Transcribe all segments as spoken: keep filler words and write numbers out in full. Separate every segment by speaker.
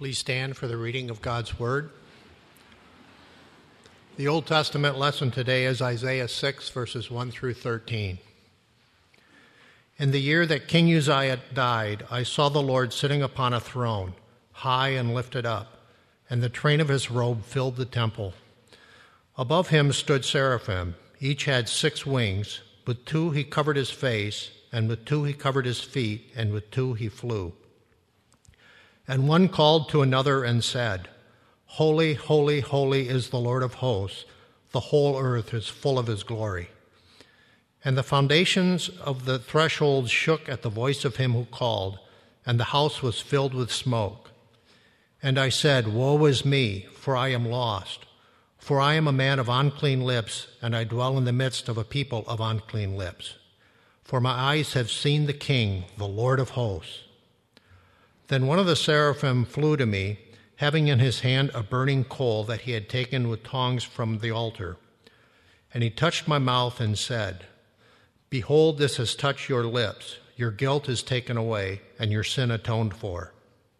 Speaker 1: Please stand for the reading of God's Word. The Old Testament lesson today is Isaiah six, verses one through thirteen. In the year that King Uzziah died, I saw the Lord sitting upon a throne, high and lifted up, and the train of his robe filled the temple. Above him stood seraphim. Each had six wings. With two he covered his face, and with two he covered his feet, and with two he flew. And one called to another and said, Holy, holy, holy is the Lord of hosts. The whole earth is full of his glory. And the foundations of the threshold shook at the voice of him who called, and the house was filled with smoke. And I said, Woe is me, for I am lost. For I am a man of unclean lips, and I dwell in the midst of a people of unclean lips. For my eyes have seen the King, the Lord of hosts. Then one of the seraphim flew to me, having in his hand a burning coal that he had taken with tongs from the altar. And he touched my mouth and said, Behold, this has touched your lips. Your guilt is taken away, and your sin atoned for.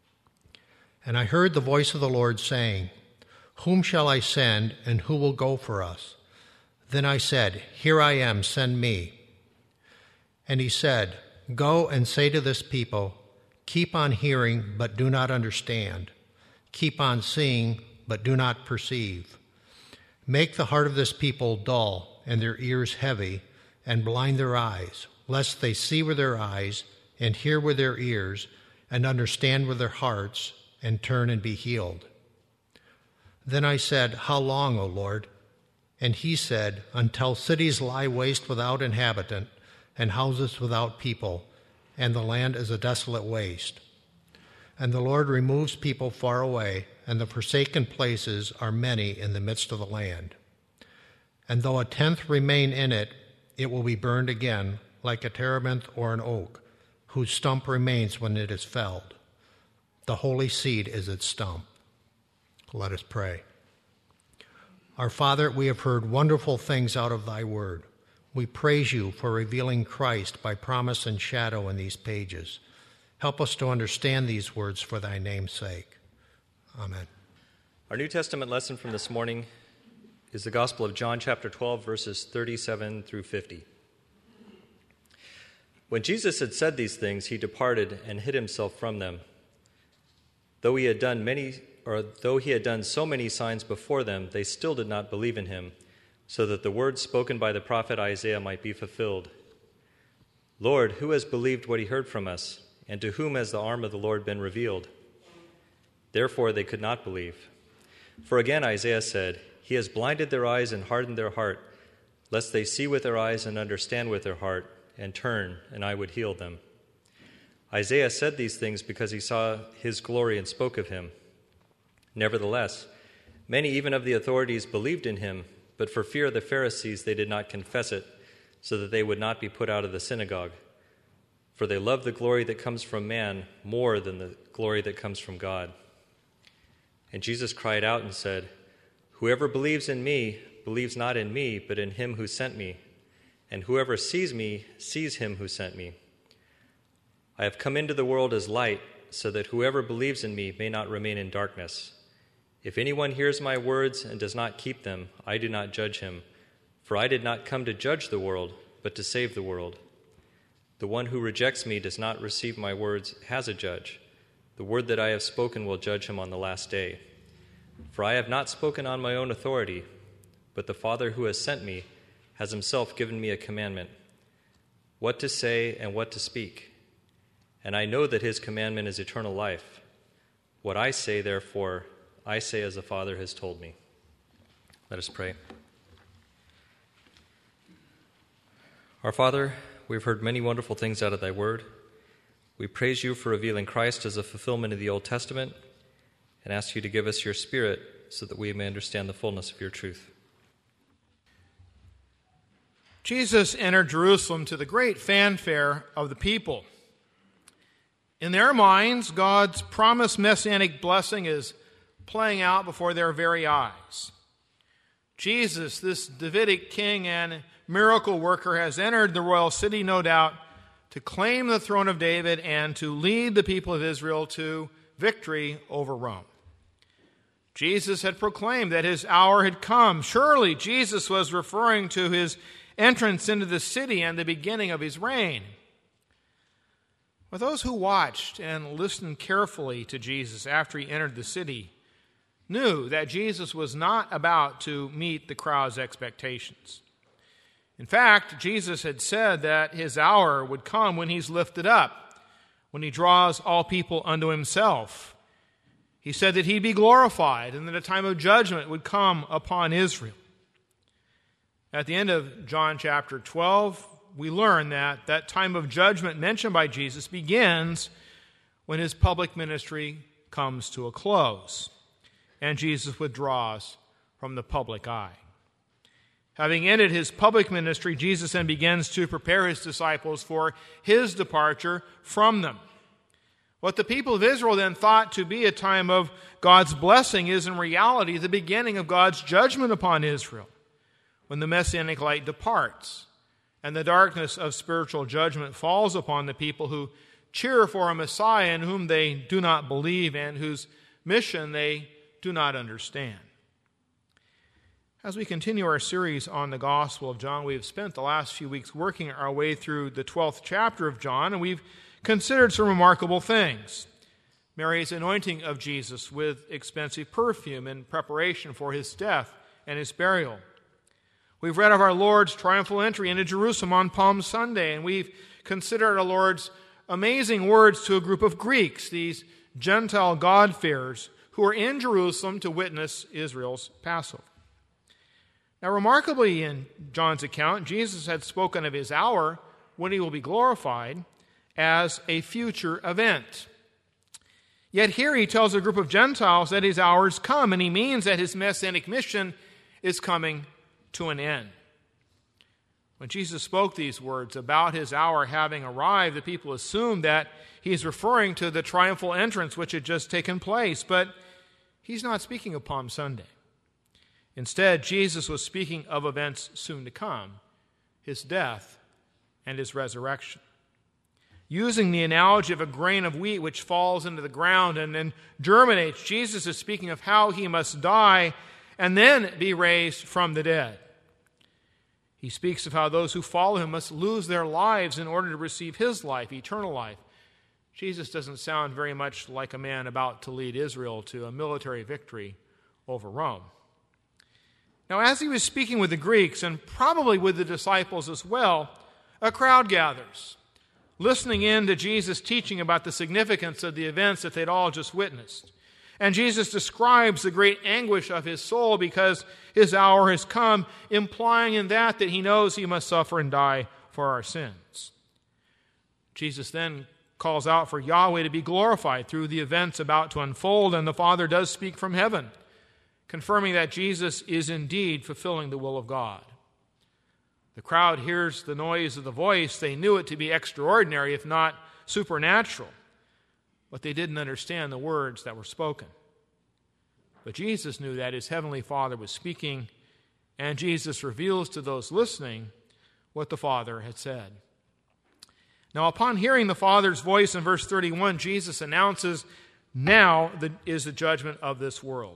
Speaker 1: And I heard the voice of the Lord saying, Whom shall I send, and who will go for us? Then I said, Here I am, send me. And he said, Go and say to this people, Keep on hearing, but do not understand. Keep on seeing, but do not perceive. Make the heart of this people dull, and their ears heavy, and blind their eyes, lest they see with their eyes, and hear with their ears, and understand with their hearts, and turn and be healed. Then I said, How long, O Lord? And he said, Until cities lie waste without inhabitant, and houses without people, and the land is a desolate waste. And the Lord removes people far away, and the forsaken places are many in the midst of the land. And though a tenth remain in it, it will be burned again, like a terebinth or an oak, whose stump remains when it is felled. The holy seed is its stump. Let us pray. Our Father, we have heard wonderful things out of thy word. We praise you for revealing Christ by promise and shadow in these pages. Help us to understand these words for thy name's sake. Amen.
Speaker 2: Our New Testament lesson from this morning is the Gospel of John chapter twelve, verses thirty-seven through fifty. When Jesus had said these things, he departed and hid himself from them. Though he had done many or though he had done so many signs before them, they still did not believe in him, so that the words spoken by the prophet Isaiah might be fulfilled. Lord, who has believed what he heard from us, and to whom has the arm of the Lord been revealed? Therefore they could not believe. For again Isaiah said, He has blinded their eyes and hardened their heart, lest they see with their eyes and understand with their heart, and turn, and I would heal them. Isaiah said these things because he saw his glory and spoke of him. Nevertheless, many even of the authorities believed in him, but for fear of the Pharisees they did not confess it, so that they would not be put out of the synagogue. For they love the glory that comes from man more than the glory that comes from God. And Jesus cried out and said, Whoever believes in me believes not in me, but in him who sent me. And whoever sees me sees him who sent me. I have come into the world as light, so that whoever believes in me may not remain in darkness. If anyone hears my words and does not keep them, I do not judge him, for I did not come to judge the world, but to save the world. The one who rejects me does not receive my words has a judge. The word that I have spoken will judge him on the last day. For I have not spoken on my own authority, but the Father who has sent me has himself given me a commandment, what to say and what to speak. And I know that his commandment is eternal life. What I say, therefore, I say as the Father has told me. Let us pray. Our Father, we've heard many wonderful things out of thy word. We praise you for revealing Christ as a fulfillment of the Old Testament and ask you to give us your Spirit so that we may understand the fullness of your truth.
Speaker 3: Jesus entered Jerusalem to the great fanfare of the people. In their minds, God's promised messianic blessing is playing out before their very eyes. Jesus, this Davidic king and miracle worker, has entered the royal city, no doubt, to claim the throne of David and to lead the people of Israel to victory over Rome. Jesus had proclaimed that his hour had come. Surely Jesus was referring to his entrance into the city and the beginning of his reign. But those who watched and listened carefully to Jesus after he entered the city knew that Jesus was not about to meet the crowd's expectations. In fact, Jesus had said that his hour would come when he's lifted up, when he draws all people unto himself. He said that he'd be glorified and that a time of judgment would come upon Israel. At the end of John chapter twelve, we learn that that time of judgment mentioned by Jesus begins when his public ministry comes to a close and Jesus withdraws from the public eye. Having ended his public ministry, Jesus then begins to prepare his disciples for his departure from them. What the people of Israel then thought to be a time of God's blessing is in reality the beginning of God's judgment upon Israel, when the Messianic light departs and the darkness of spiritual judgment falls upon the people who cheer for a Messiah in whom they do not believe and whose mission they do not understand. As we continue our series on the Gospel of John, we have spent the last few weeks working our way through the twelfth chapter of John, and we've considered some remarkable things. Mary's anointing of Jesus with expensive perfume in preparation for his death and his burial. We've read of our Lord's triumphal entry into Jerusalem on Palm Sunday, and we've considered our Lord's amazing words to a group of Greeks, these Gentile God-fearers, who were in Jerusalem to witness Israel's Passover. Now, remarkably in John's account, Jesus had spoken of his hour when he will be glorified as a future event. Yet here he tells a group of Gentiles that his hour has come, and he means that his messianic mission is coming to an end. When Jesus spoke these words about his hour having arrived, the people assumed that he's referring to the triumphal entrance which had just taken place, but he's not speaking of Palm Sunday. Instead, Jesus was speaking of events soon to come, his death and his resurrection. Using the analogy of a grain of wheat which falls into the ground and then germinates, Jesus is speaking of how he must die and then be raised from the dead. He speaks of how those who follow him must lose their lives in order to receive his life, eternal life. Jesus doesn't sound very much like a man about to lead Israel to a military victory over Rome. Now, as he was speaking with the Greeks, and probably with the disciples as well, a crowd gathers, listening in to Jesus teaching about the significance of the events that they'd all just witnessed. And Jesus describes the great anguish of his soul because his hour has come, implying in that that he knows he must suffer and die for our sins. Jesus then calls out for Yahweh to be glorified through the events about to unfold, and the Father does speak from heaven, confirming that Jesus is indeed fulfilling the will of God. The crowd hears the noise of the voice. They knew it to be extraordinary, if not supernatural, but they didn't understand the words that were spoken. But Jesus knew that his heavenly Father was speaking, and Jesus reveals to those listening what the Father had said. Now, upon hearing the Father's voice in verse thirty-one, Jesus announces, "Now is the judgment of this world.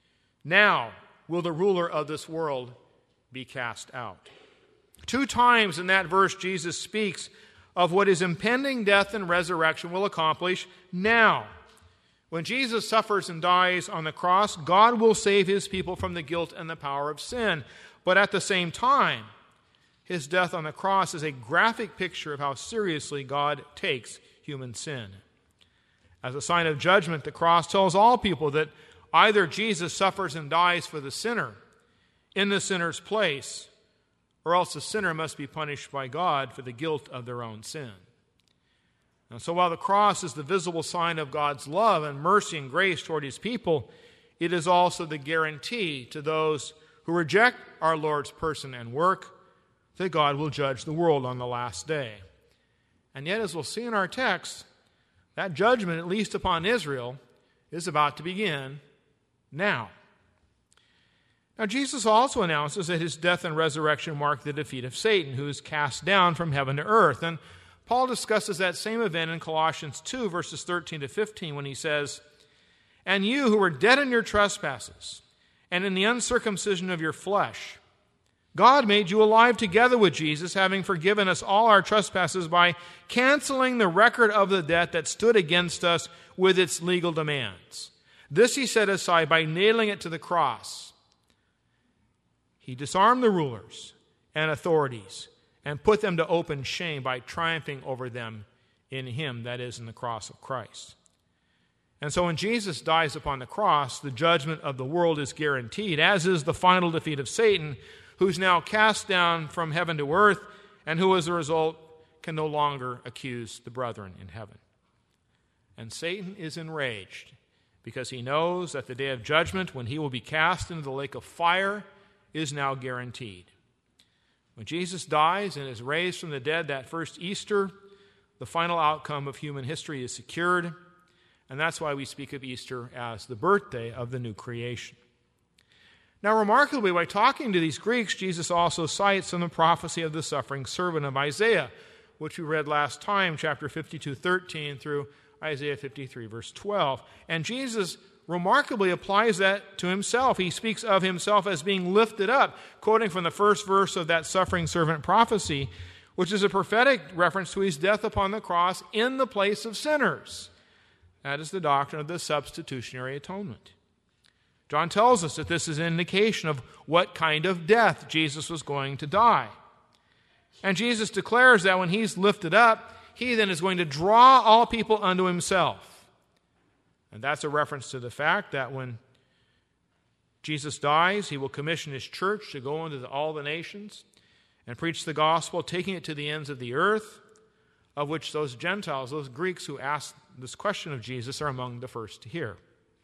Speaker 3: Now will the ruler of this world be cast out." Two times in that verse, Jesus speaks of what his impending death and resurrection will accomplish now. When Jesus suffers and dies on the cross, God will save his people from the guilt and the power of sin. But at the same time, his death on the cross is a graphic picture of how seriously God takes human sin. As a sign of judgment, the cross tells all people that either Jesus suffers and dies for the sinner in the sinner's place, or else the sinner must be punished by God for the guilt of their own sin. And so while the cross is the visible sign of God's love and mercy and grace toward his people, it is also the guarantee to those who reject our Lord's person and work that God will judge the world on the last day. And yet, as we'll see in our text, that judgment, at least upon Israel, is about to begin now. Now, Jesus also announces that his death and resurrection mark the defeat of Satan, who is cast down from heaven to earth. And Paul discusses that same event in Colossians two, verses thirteen to fifteen, when he says, "And you who were dead in your trespasses and in the uncircumcision of your flesh, God made you alive together with Jesus, having forgiven us all our trespasses by canceling the record of the debt that stood against us with its legal demands. This he set aside by nailing it to the cross. He disarmed the rulers and authorities and put them to open shame by triumphing over them in him," that is, in the cross of Christ. And so when Jesus dies upon the cross, the judgment of the world is guaranteed, as is the final defeat of Satan, who's now cast down from heaven to earth, and who as a result can no longer accuse the brethren in heaven. And Satan is enraged because he knows that the day of judgment, when he will be cast into the lake of fire, is now guaranteed. When Jesus dies and is raised from the dead that first Easter, the final outcome of human history is secured, and that's why we speak of Easter as the birthday of the new creation. Now, remarkably, by talking to these Greeks, Jesus also cites from the prophecy of the suffering servant of Isaiah, which we read last time, chapter fifty-two, thirteen through Isaiah fifty-three, verse twelve. And Jesus remarkably applies that to himself. He speaks of himself as being lifted up, quoting from the first verse of that suffering servant prophecy, which is a prophetic reference to his death upon the cross in the place of sinners. That is the doctrine of the substitutionary atonement. John tells us that this is an indication of what kind of death Jesus was going to die. And Jesus declares that when he's lifted up, he then is going to draw all people unto himself. And that's a reference to the fact that when Jesus dies, he will commission his church to go into the, all the nations and preach the gospel, taking it to the ends of the earth, of which those Gentiles, those Greeks who asked this question of Jesus, are among the first to hear.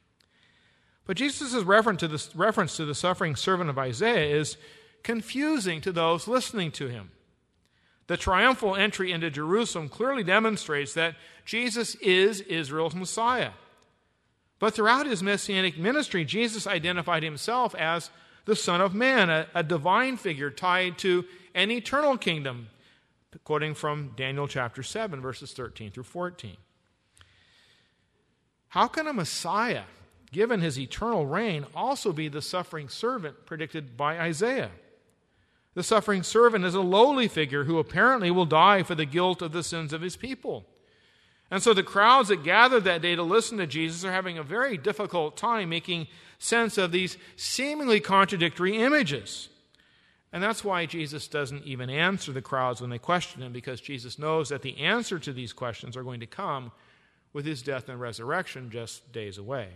Speaker 3: But Jesus' reference to, the, reference to the suffering servant of Isaiah is confusing to those listening to him. The triumphal entry into Jerusalem clearly demonstrates that Jesus is Israel's Messiah. But throughout his messianic ministry, Jesus identified himself as the Son of Man, a, a divine figure tied to an eternal kingdom, quoting from Daniel chapter seven, verses thirteen through fourteen. How can a Messiah, given his eternal reign, also be the suffering servant predicted by Isaiah? The suffering servant is a lowly figure who apparently will die for the guilt of the sins of his people. And so the crowds that gathered that day to listen to Jesus are having a very difficult time making sense of these seemingly contradictory images. And that's why Jesus doesn't even answer the crowds when they question him, because Jesus knows that the answer to these questions are going to come with his death and resurrection just days away.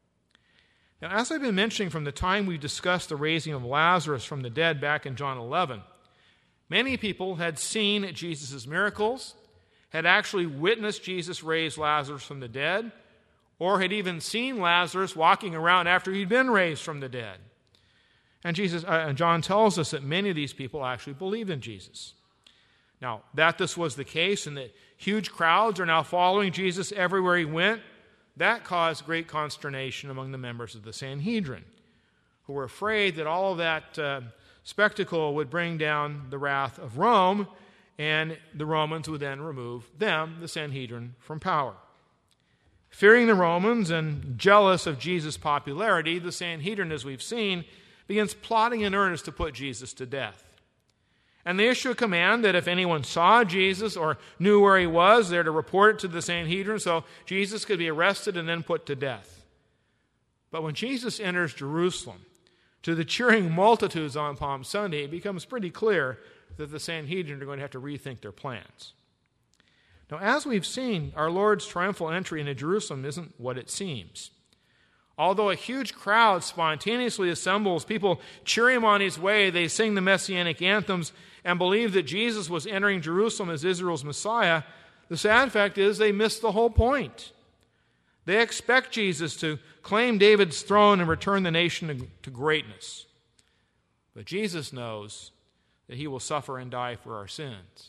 Speaker 3: Now, as I've been mentioning from the time we discussed the raising of Lazarus from the dead back in John eleven, many people had seen Jesus' miracles, had actually witnessed Jesus raise Lazarus from the dead, or had even seen Lazarus walking around after he'd been raised from the dead. And Jesus, uh, John tells us that many of these people actually believed in Jesus. Now, that this was the case and that huge crowds are now following Jesus everywhere he went, that caused great consternation among the members of the Sanhedrin, who were afraid that all of that uh, spectacle would bring down the wrath of Rome, and the Romans would then remove them, the Sanhedrin, from power. Fearing the Romans and jealous of Jesus' popularity, the Sanhedrin, as we've seen, begins plotting in earnest to put Jesus to death. And they issue a command that if anyone saw Jesus or knew where he was, they're to report it to the Sanhedrin so Jesus could be arrested and then put to death. But when Jesus enters Jerusalem, to the cheering multitudes on Palm Sunday, it becomes pretty clear that the Sanhedrin are going to have to rethink their plans. Now, as we've seen, our Lord's triumphal entry into Jerusalem isn't what it seems. Although a huge crowd spontaneously assembles, people cheer him on his way, they sing the messianic anthems, and believe that Jesus was entering Jerusalem as Israel's Messiah, the sad fact is they miss the whole point. They expect Jesus to claim David's throne and return the nation to, to greatness. But Jesus knows that he will suffer and die for our sins.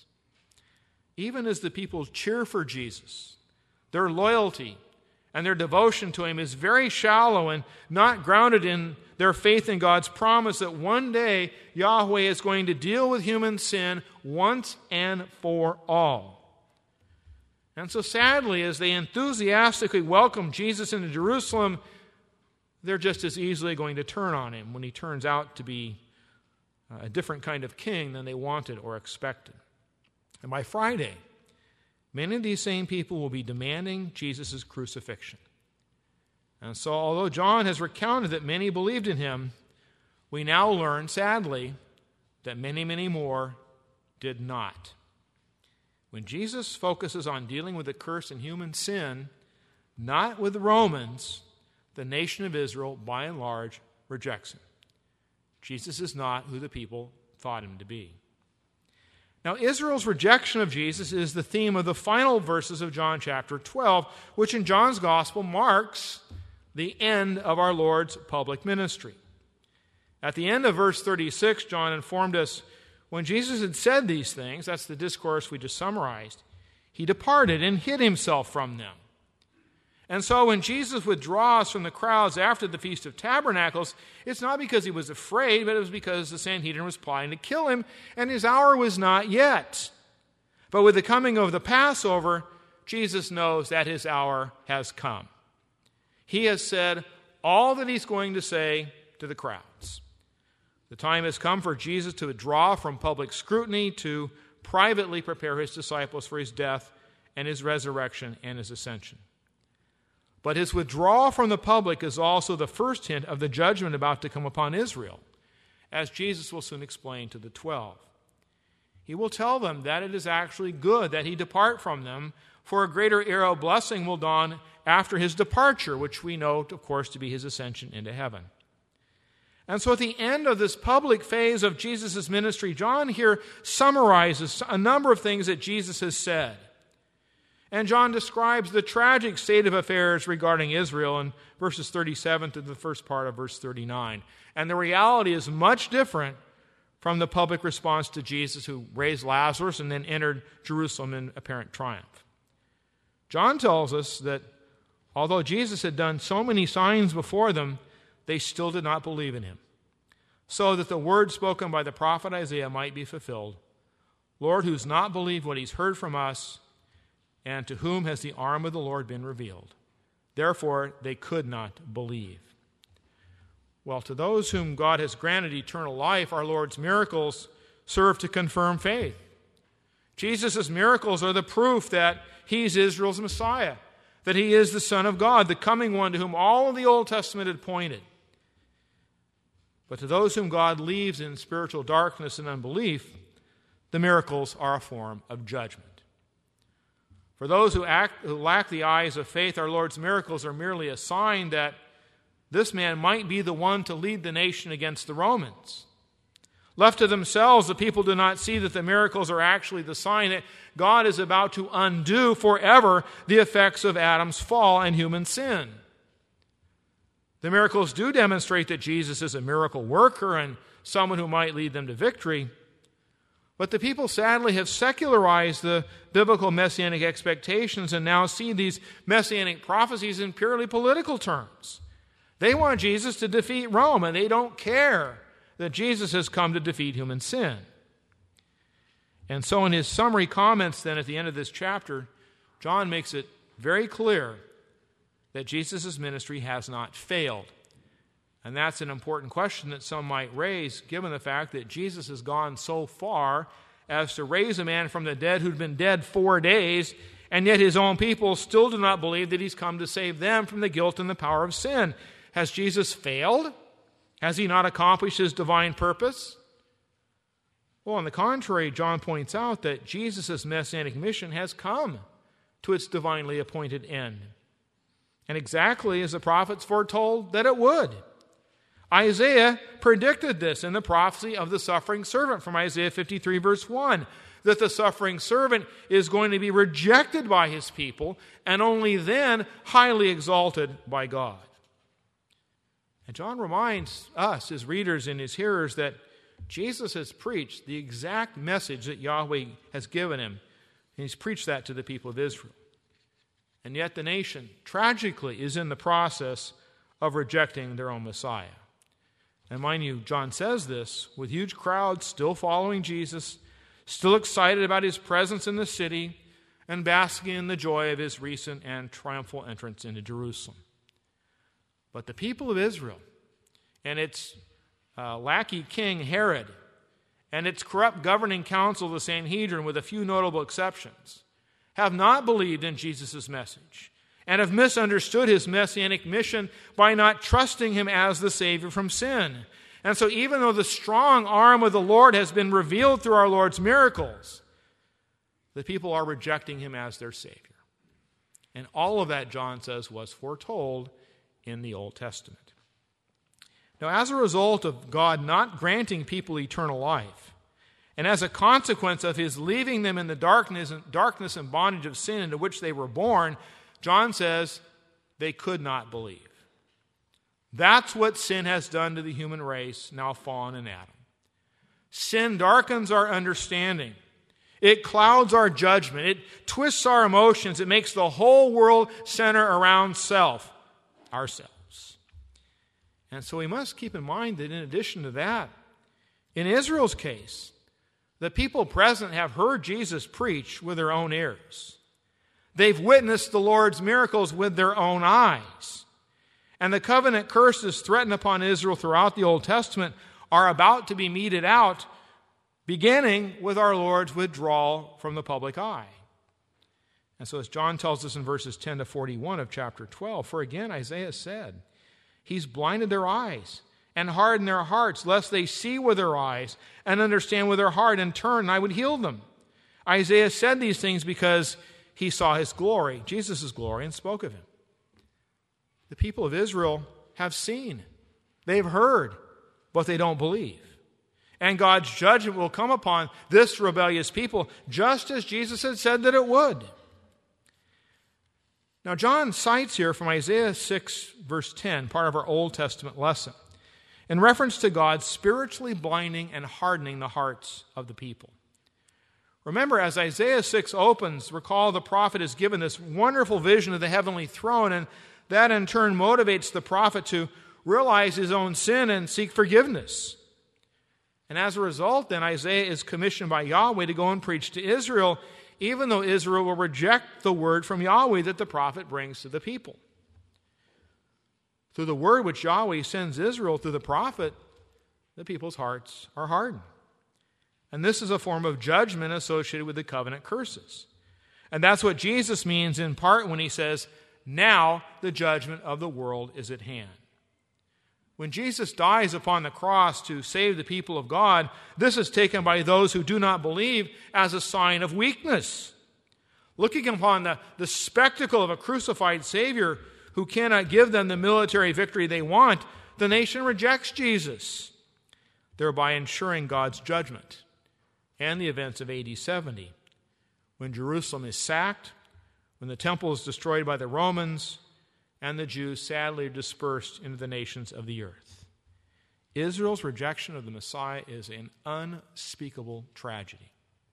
Speaker 3: Even as the people cheer for Jesus, their loyalty and their devotion to him is very shallow and not grounded in their faith in God's promise that one day Yahweh is going to deal with human sin once and for all. And so sadly, as they enthusiastically welcome Jesus into Jerusalem, they're just as easily going to turn on him when he turns out to be a different kind of king than they wanted or expected. And by Friday, many of these same people will be demanding Jesus' crucifixion. And so, although John has recounted that many believed in him, we now learn, sadly, that many, many more did not. When Jesus focuses on dealing with the curse and human sin, not with the Romans, the nation of Israel, by and large, rejects him. Jesus is not who the people thought him to be. Now, Israel's rejection of Jesus is the theme of the final verses of John chapter twelve, which in John's gospel marks the end of our Lord's public ministry. At the end of verse thirty-six, John informed us, when Jesus had said these things, that's the discourse we just summarized, he departed and hid himself from them. And so when Jesus withdraws from the crowds after the Feast of Tabernacles, it's not because he was afraid, but it was because the Sanhedrin was plotting to kill him, and his hour was not yet. But with the coming of the Passover, Jesus knows that his hour has come. He has said all that he's going to say to the crowds. The time has come for Jesus to withdraw from public scrutiny, to privately prepare his disciples for his death and his resurrection and his ascension. But his withdrawal from the public is also the first hint of the judgment about to come upon Israel, as Jesus will soon explain to the twelve. He will tell them that it is actually good that he depart from them, for a greater era of blessing will dawn after his departure, which we know, of course, to be his ascension into heaven. And so at the end of this public phase of Jesus' ministry, John here summarizes a number of things that Jesus has said. And John describes the tragic state of affairs regarding Israel in verses thirty-seven to the first part of verse thirty-nine. And the reality is much different from the public response to Jesus, who raised Lazarus and then entered Jerusalem in apparent triumph. John tells us that although Jesus had done so many signs before them, they still did not believe in him, so that the word spoken by the prophet Isaiah might be fulfilled. Lord, who's not believed what he's heard from us, and to whom has the arm of the Lord been revealed? Therefore, they could not believe. Well, to those whom God has granted eternal life, our Lord's miracles serve to confirm faith. Jesus' miracles are the proof that he's Israel's Messiah, that he is the Son of God, the coming one to whom all of the Old Testament had pointed. But to those whom God leaves in spiritual darkness and unbelief, the miracles are a form of judgment. For those who, act, who lack the eyes of faith, our Lord's miracles are merely a sign that this man might be the one to lead the nation against the Romans. Left to themselves, the people do not see that the miracles are actually the sign that God is about to undo forever the effects of Adam's fall and human sin. The miracles do demonstrate that Jesus is a miracle worker and someone who might lead them to victory. But the people sadly have secularized the biblical messianic expectations and now see these messianic prophecies in purely political terms. They want Jesus to defeat Rome, and they don't care that Jesus has come to defeat human sin. And so in his summary comments then at the end of this chapter, John makes it very clear that Jesus' ministry has not failed. And that's an important question that some might raise, given the fact that Jesus has gone so far as to raise a man from the dead who'd been dead four days, and yet his own people still do not believe that he's come to save them from the guilt and the power of sin. Has Jesus failed? Has he not accomplished his divine purpose? Well, on the contrary, John points out that Jesus' messianic mission has come to its divinely appointed end, and exactly as the prophets foretold that it would. Isaiah predicted this in the prophecy of the suffering servant from Isaiah fifty-three, verse one, that the suffering servant is going to be rejected by his people and only then highly exalted by God. And John reminds us, his readers and his hearers, that Jesus has preached the exact message that Yahweh has given him, and he's preached that to the people of Israel. And yet the nation, tragically, is in the process of rejecting their own Messiah. And mind you, John says this with huge crowds still following Jesus, still excited about his presence in the city, and basking in the joy of his recent and triumphal entrance into Jerusalem. But the people of Israel and its uh, lackey king Herod and its corrupt governing council, the Sanhedrin, with a few notable exceptions, have not believed in Jesus' message and have misunderstood his messianic mission by not trusting him as the Savior from sin. And so even though the strong arm of the Lord has been revealed through our Lord's miracles, the people are rejecting him as their Savior. And all of that, John says, was foretold in the Old Testament. Now, as a result of God not granting people eternal life, and as a consequence of his leaving them in the darkness, darkness and bondage of sin into which they were born, John says they could not believe. That's what sin has done to the human race, now fallen in Adam. Sin darkens our understanding. It clouds our judgment. It twists our emotions. It makes the whole world center around self, ourselves. And so we must keep in mind that in addition to that, in Israel's case, the people present have heard Jesus preach with their own ears. They've witnessed the Lord's miracles with their own eyes. And the covenant curses threatened upon Israel throughout the Old Testament are about to be meted out, beginning with our Lord's withdrawal from the public eye. And so as John tells us in verses ten to forty-one of chapter twelve, for again Isaiah said, he's blinded their eyes and hardened their hearts, lest they see with their eyes and understand with their heart and turn, and I would heal them. Isaiah said these things because he saw his glory, Jesus' glory, and spoke of him. The people of Israel have seen, they've heard, but they don't believe. And God's judgment will come upon this rebellious people, just as Jesus had said that it would. Now, John cites here from Isaiah six, verse ten, part of our Old Testament lesson, in reference to God spiritually blinding and hardening the hearts of the people. Remember, as Isaiah six opens, recall the prophet is given this wonderful vision of the heavenly throne, and that in turn motivates the prophet to realize his own sin and seek forgiveness. And as a result, then, Isaiah is commissioned by Yahweh to go and preach to Israel, even though Israel will reject the word from Yahweh that the prophet brings to the people. Through the word which Yahweh sends Israel through the prophet, the people's hearts are hardened. And this is a form of judgment associated with the covenant curses. And that's what Jesus means in part when he says, now the judgment of the world is at hand. When Jesus dies upon the cross to save the people of God, this is taken by those who do not believe as a sign of weakness. Looking upon the, the spectacle of a crucified Savior who cannot give them the military victory they want, the nation rejects Jesus, thereby ensuring God's judgment and the events of A D seventy, when Jerusalem is sacked, when the temple is destroyed by the Romans, and the Jews sadly are dispersed into the nations of the earth. Israel's rejection of the Messiah is an unspeakable tragedy.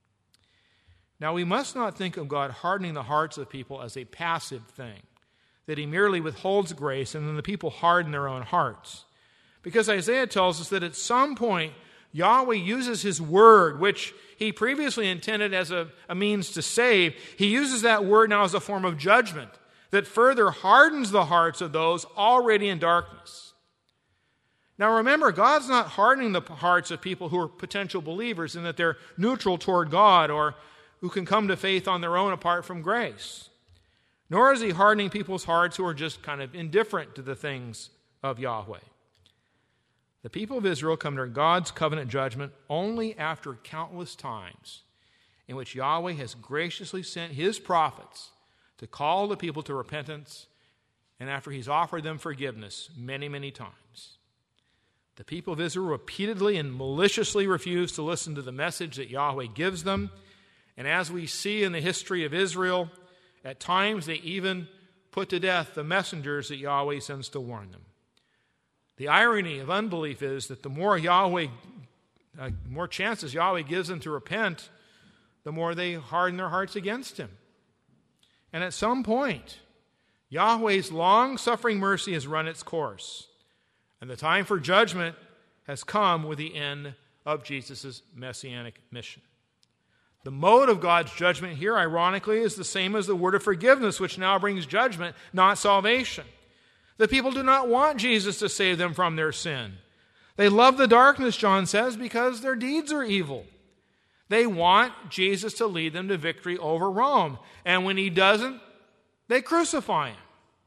Speaker 3: Now, we must not think of God hardening the hearts of people as a passive thing, that he merely withholds grace and then the people harden their own hearts. Because Isaiah tells us that at some point, Yahweh uses his word, which he previously intended as a, a means to save. He uses that word now as a form of judgment that further hardens the hearts of those already in darkness. Now remember, God's not hardening the hearts of people who are potential believers in that they're neutral toward God or who can come to faith on their own apart from grace. Nor is he hardening people's hearts who are just kind of indifferent to the things of Yahweh. The people of Israel come to God's covenant judgment only after countless times in which Yahweh has graciously sent his prophets to call the people to repentance, and after he's offered them forgiveness many, many times. The people of Israel repeatedly and maliciously refuse to listen to the message that Yahweh gives them, and as we see in the history of Israel, at times they even put to death the messengers that Yahweh sends to warn them. The irony of unbelief is that the more Yahweh, uh, more chances Yahweh gives them to repent, the more they harden their hearts against him. And at some point, Yahweh's long-suffering mercy has run its course, and the time for judgment has come with the end of Jesus' messianic mission. The mode of God's judgment here, ironically, is the same as the word of forgiveness, which now brings judgment, not salvation. The people do not want Jesus to save them from their sin. They love the darkness, John says, because their deeds are evil. They want Jesus to lead them to victory over Rome. And when he doesn't, they crucify him.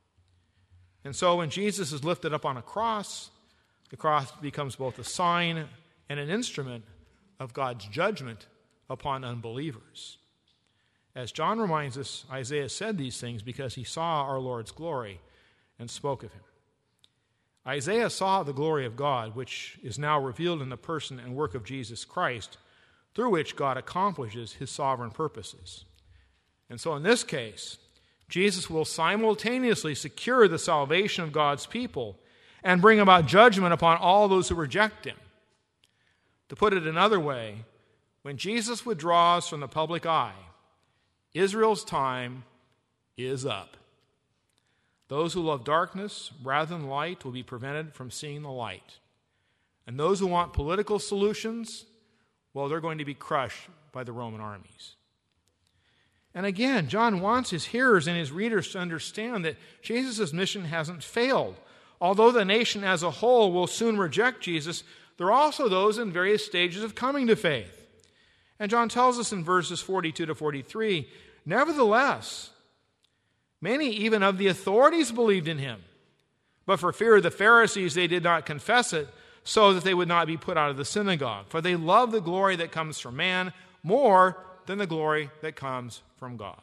Speaker 3: And so when Jesus is lifted up on a cross, the cross becomes both a sign and an instrument of God's judgment upon unbelievers. As John reminds us, Isaiah said these things because he saw our Lord's glory and spoke of him. Isaiah saw the glory of God, which is now revealed in the person and work of Jesus Christ, through which God accomplishes his sovereign purposes. And so in this case, Jesus will simultaneously secure the salvation of God's people and bring about judgment upon all those who reject him. To put it another way, when Jesus withdraws from the public eye, Israel's time is up. Those who love darkness rather than light will be prevented from seeing the light. And those who want political solutions, well, they're going to be crushed by the Roman armies. And again, John wants his hearers and his readers to understand that Jesus' mission hasn't failed. Although the nation as a whole will soon reject Jesus, there are also those in various stages of coming to faith. And John tells us in verses forty-two to forty-three, nevertheless, many even of the authorities believed in him. But for fear of the Pharisees, they did not confess it, so that they would not be put out of the synagogue. For they love the glory that comes from man more than the glory that comes from God.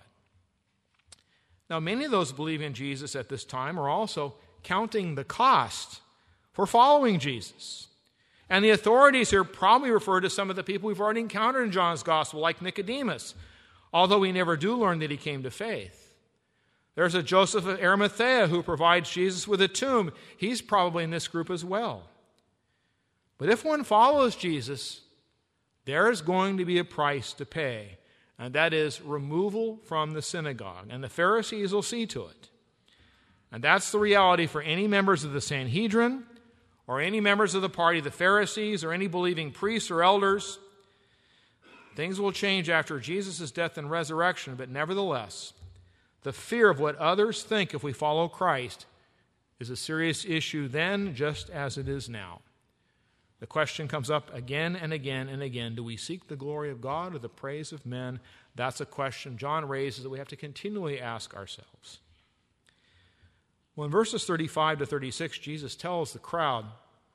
Speaker 3: Now, many of those believing in Jesus at this time are also counting the cost for following Jesus. And the authorities here probably refer to some of the people we've already encountered in John's gospel, like Nicodemus, although we never do learn that he came to faith. There's a Joseph of Arimathea who provides Jesus with a tomb. He's probably in this group as well. But if one follows Jesus, there is going to be a price to pay, and that is removal from the synagogue. And the Pharisees will see to it. And that's the reality for any members of the Sanhedrin, or any members of the party of the Pharisees, or any believing priests or elders. Things will change after Jesus' death and resurrection, but nevertheless, the fear of what others think if we follow Christ is a serious issue then, just as it is now. The question comes up again and again and again, do we seek the glory of God or the praise of men? That's a question John raises that we have to continually ask ourselves. Well, in verses thirty-five to thirty-six, Jesus tells the crowd,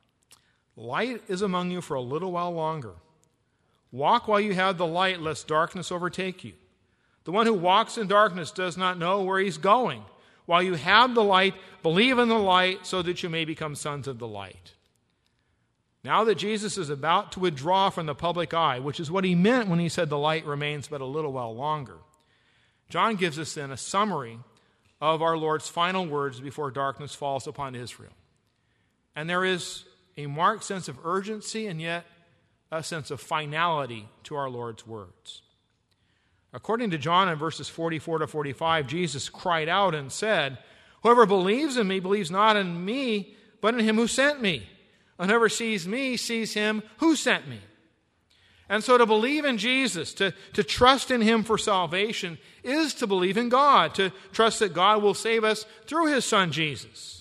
Speaker 3: light is among you for a little while longer. Walk while you have the light, lest darkness overtake you. The one who walks in darkness does not know where he's going. While you have the light, believe in the light so that you may become sons of the light. Now that Jesus is about to withdraw from the public eye, which is what he meant when he said the light remains but a little while longer, John gives us then a summary of our Lord's final words before darkness falls upon Israel. And there is a marked sense of urgency and yet a sense of finality to our Lord's words. According to John in verses forty-four to forty-five, Jesus cried out and said, whoever believes in me believes not in me, but in him who sent me. And whoever sees me sees him who sent me. And so to believe in Jesus, to, to trust in him for salvation, is to believe in God, to trust that God will save us through his Son Jesus.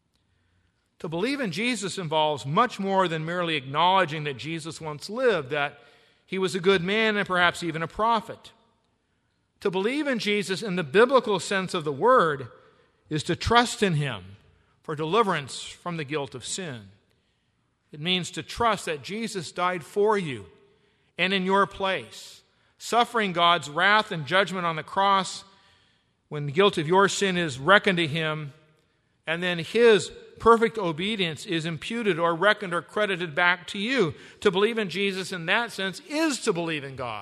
Speaker 3: To believe in Jesus involves much more than merely acknowledging that Jesus once lived, that he was a good man and perhaps even a prophet. To believe in Jesus in the biblical sense of the word is to trust in him for deliverance from the guilt of sin. It means to trust that Jesus died for you and in your place, suffering God's wrath and judgment on the cross when the guilt of your sin is reckoned to him, and then his perfect obedience is imputed or reckoned or credited back to you. To believe in Jesus in that sense is to believe in God.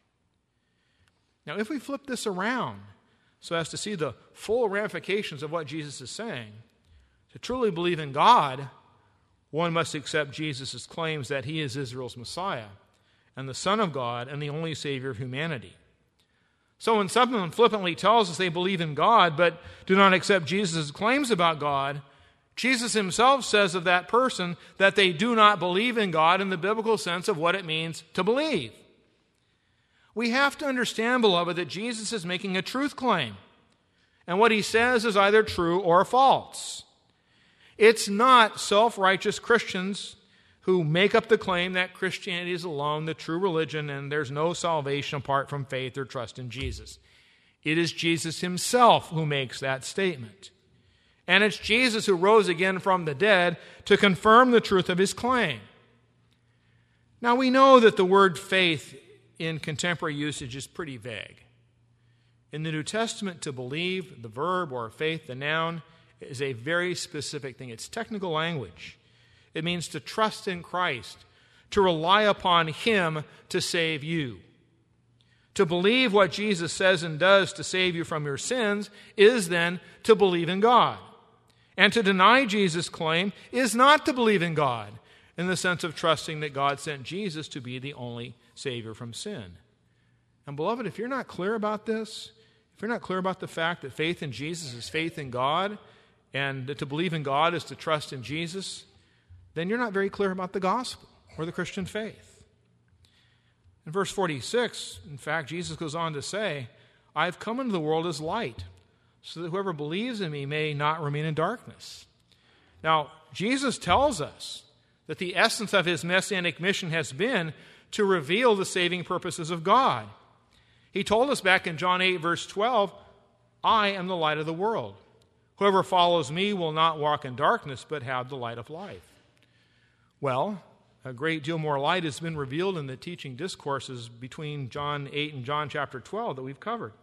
Speaker 3: Now, if we flip this around so as to see the full ramifications of what Jesus is saying, to truly believe in God, one must accept Jesus' claims that he is Israel's Messiah and the Son of God and the only Savior of humanity. So when someone flippantly tells us they believe in God but do not accept Jesus' claims about God, Jesus himself says of that person that they do not believe in God in the biblical sense of what it means to believe. We have to understand, beloved, that Jesus is making a truth claim. And what he says is either true or false. It's not self-righteous Christians who make up the claim that Christianity is alone the true religion and there's no salvation apart from faith or trust in Jesus. It is Jesus himself who makes that statement. And it's Jesus who rose again from the dead to confirm the truth of his claim. Now we know that the word faith in contemporary usage is pretty vague. In the New Testament, to believe, the verb, or faith, the noun, is a very specific thing. It's technical language. It means to trust in Christ, to rely upon him to save you. To believe what Jesus says and does to save you from your sins is then to believe in God. And to deny Jesus' claim is not to believe in God, in the sense of trusting that God sent Jesus to be the only Savior from sin. And beloved, if you're not clear about this, if you're not clear about the fact that faith in Jesus is faith in God, and that to believe in God is to trust in Jesus, then you're not very clear about the gospel or the Christian faith. In verse forty-six, in fact, Jesus goes on to say, I've come into the world as light, so that whoever believes in me may not remain in darkness. Now, Jesus tells us that the essence of his messianic mission has been to reveal the saving purposes of God. He told us back in John eight, verse twelve, I am the light of the world. Whoever follows me will not walk in darkness, but have the light of life. Well, a great deal more light has been revealed in the teaching discourses between John eight and John chapter twelve that we've covered.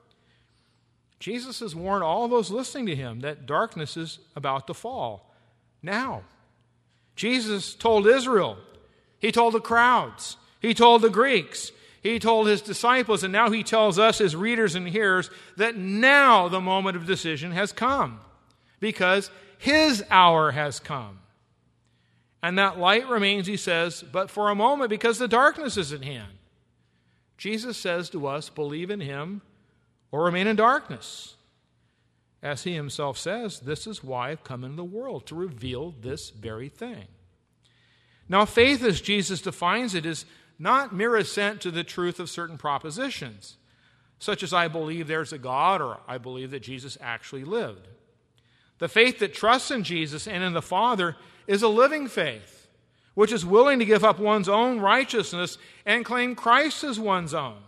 Speaker 3: Jesus has warned all those listening to him that darkness is about to fall now. Jesus told Israel, he told the crowds, he told the Greeks, he told his disciples, and now he tells us, his readers and hearers, that now the moment of decision has come, because his hour has come. And that light remains, he says, but for a moment, because the darkness is at hand. Jesus says to us, believe in him or remain in darkness. As he himself says, this is why I've come into the world, to reveal this very thing. Now, faith, as Jesus defines it, is not mere assent to the truth of certain propositions, such as I believe there's a God or I believe that Jesus actually lived. The faith that trusts in Jesus and in the Father is a living faith, which is willing to give up one's own righteousness and claim Christ as one's own.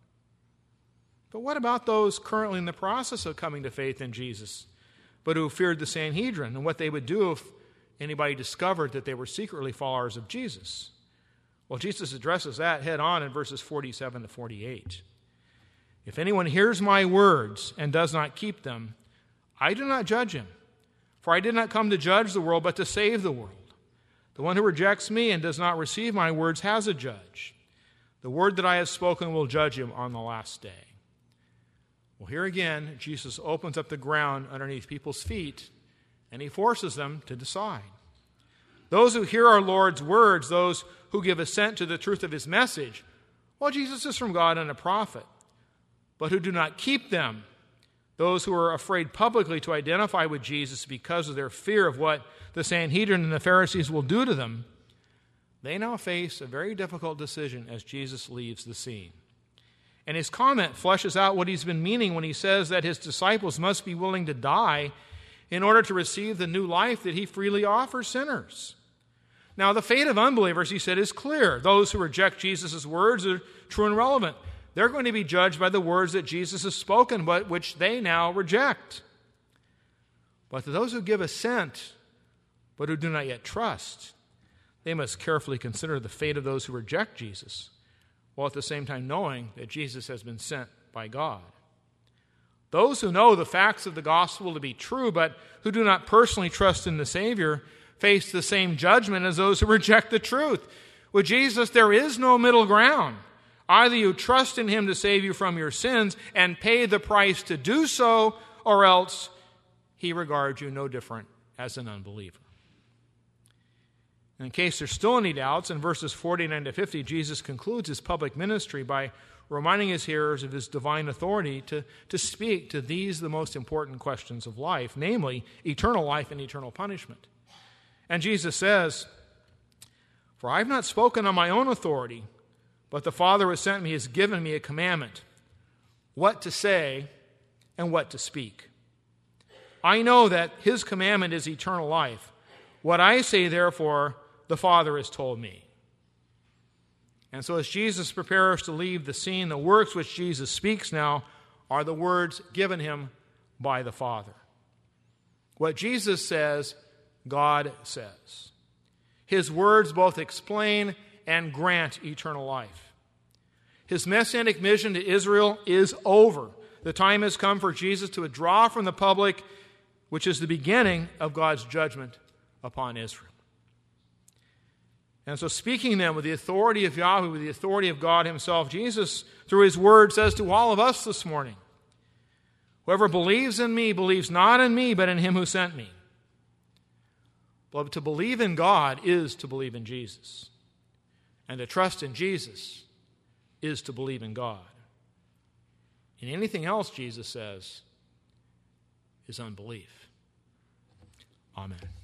Speaker 3: But what about those currently in the process of coming to faith in Jesus, but who feared the Sanhedrin and what they would do if anybody discovered that they were secretly followers of Jesus? Well, Jesus addresses that head on in verses forty-seven to forty-eight. If anyone hears my words and does not keep them, I do not judge him. For I did not come to judge the world, but to save the world. The one who rejects me and does not receive my words has a judge. The word that I have spoken will judge him on the last day. Well, here again, Jesus opens up the ground underneath people's feet, and he forces them to decide. Those who hear our Lord's words, those who give assent to the truth of his message, well, Jesus is from God and a prophet. But who do not keep them, those who are afraid publicly to identify with Jesus because of their fear of what the Sanhedrin and the Pharisees will do to them, they now face a very difficult decision as Jesus leaves the scene. And his comment fleshes out what he's been meaning when he says that his disciples must be willing to die in order to receive the new life that he freely offers sinners. Now, the fate of unbelievers, he said, is clear. Those who reject Jesus' words are true and relevant. They're going to be judged by the words that Jesus has spoken, but which they now reject. But to those who give assent, but who do not yet trust, they must carefully consider the fate of those who reject Jesus, while at the same time knowing that Jesus has been sent by God. Those who know the facts of the gospel to be true, but who do not personally trust in the Savior, face the same judgment as those who reject the truth. With Jesus, there is no middle ground. Either you trust in him to save you from your sins and pay the price to do so, or else he regards you no different as an unbeliever. In case there's still any doubts, in verses forty-nine to fifty, Jesus concludes his public ministry by reminding his hearers of his divine authority to, to speak to these, the most important questions of life, namely eternal life and eternal punishment. And Jesus says, "For I have not spoken on my own authority, but the Father who sent me has given me a commandment, what to say and what to speak. I know that his commandment is eternal life. What I say, therefore, the Father has told me. And so as Jesus prepares to leave the scene, the words which Jesus speaks now are the words given him by the Father. What Jesus says, God says. His words both explain and grant eternal life. His messianic mission to Israel is over. The time has come for Jesus to withdraw from the public, which is the beginning of God's judgment upon Israel. And so speaking then with the authority of Yahweh, with the authority of God himself, Jesus, through his word, says to all of us this morning, whoever believes in me believes not in me, but in him who sent me. Beloved, to believe in God is to believe in Jesus. And to trust in Jesus is to believe in God. And anything else, Jesus says, is unbelief. Amen.